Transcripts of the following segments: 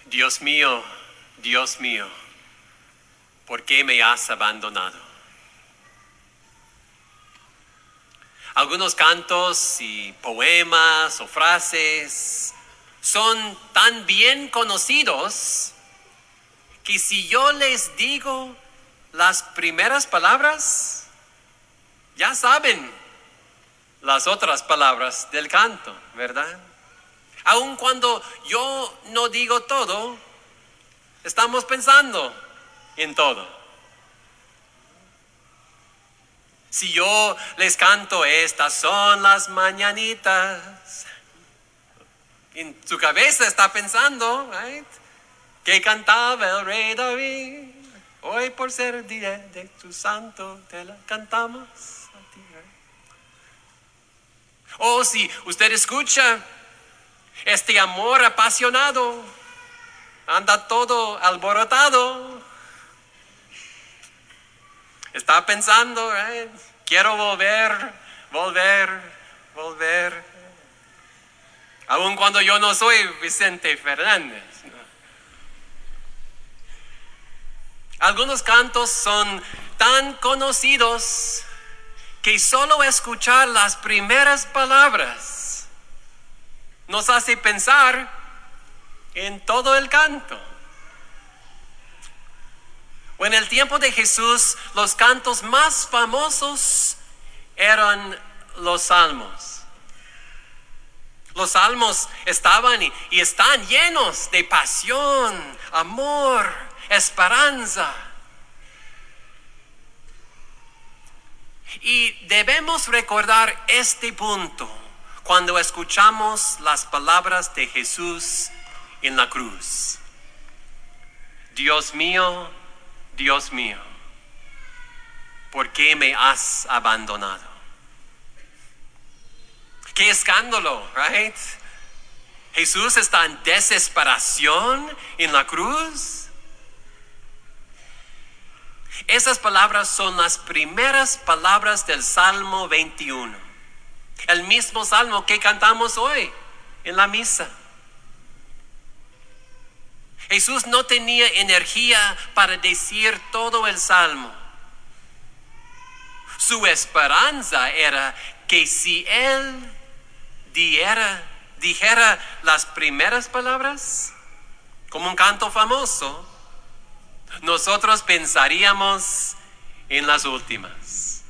Dios mío, ¿por qué me has abandonado? Algunos cantos y poemas o frases son tan bien conocidos que si yo les digo las primeras palabras, ya saben las otras palabras del canto, ¿verdad? Aun cuando yo no digo todo, estamos pensando en todo. Si yo les canto estas son las mañanitas, en su cabeza está pensando, right? Que cantaba el rey David, hoy por ser día de tu santo te la cantamos a ti, right? O si usted escucha este amor apasionado, anda todo alborotado, está pensando, right? Quiero volver. Aun cuando yo no soy Vicente Fernández, ¿no? Algunos cantos son tan conocidos que solo escuchar las primeras palabras nos hace pensar en todo el canto. O en el tiempo de Jesús, los cantos más famosos eran los salmos. Los salmos estaban y están llenos de pasión, amor, esperanza. Y debemos recordar este punto cuando escuchamos las palabras de Jesús en la cruz. Dios mío, ¿por qué me has abandonado? ¡Qué escándalo!, right? Jesús está en desesperación en la cruz. Esas palabras son las primeras palabras del Salmo 21. El mismo salmo que cantamos hoy en la misa. Jesús no tenía energía para decir todo el salmo. Su esperanza era que si Él dijera las primeras palabras, como un canto famoso, nosotros pensaríamos en las últimas.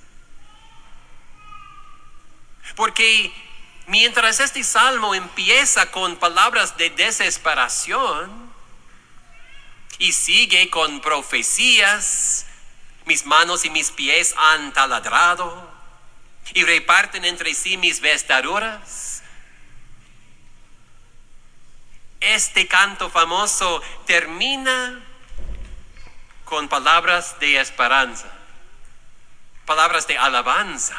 Porque mientras este salmo empieza con palabras de desesperación y sigue con profecías, mis manos y mis pies han taladrado y reparten entre sí mis vestiduras, este canto famoso termina con palabras de esperanza, palabras de alabanza.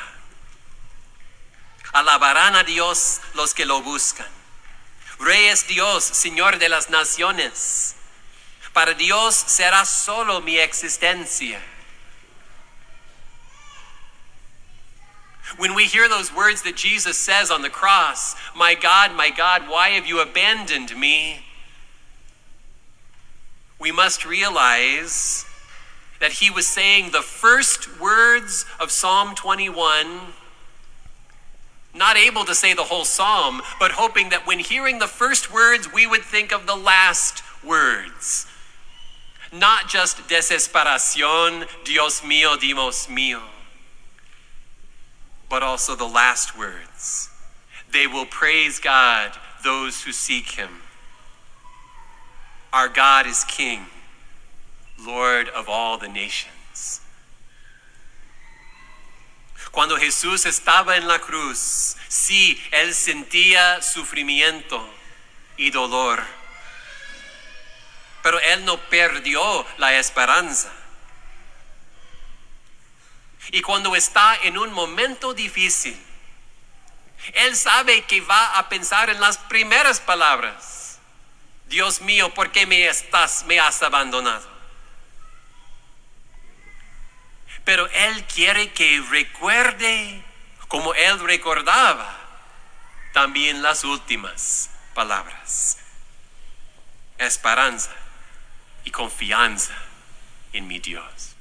Alabarán a Dios los que lo buscan. Rey es Dios, Señor de las naciones. Para Dios será solo mi existencia. When we hear those words that Jesus says on the cross, my God, why have you abandoned me? We must realize that he was saying the first words of Psalm 21, not able to say the whole psalm, but hoping that when hearing the first words, we would think of the last words. Not just desesperación, Dios mío, but also the last words. They will praise God, those who seek him. Our God is King, Lord of all the nations. Cuando Jesús estaba en la cruz, sí, él sentía sufrimiento y dolor, pero él no perdió la esperanza. Y cuando está en un momento difícil, él sabe que va a pensar en las primeras palabras. Dios mío, ¿por qué me has abandonado? Pero él quiere que recuerde, como él recordaba, también las últimas palabras. esperanza y confianza en mi Dios.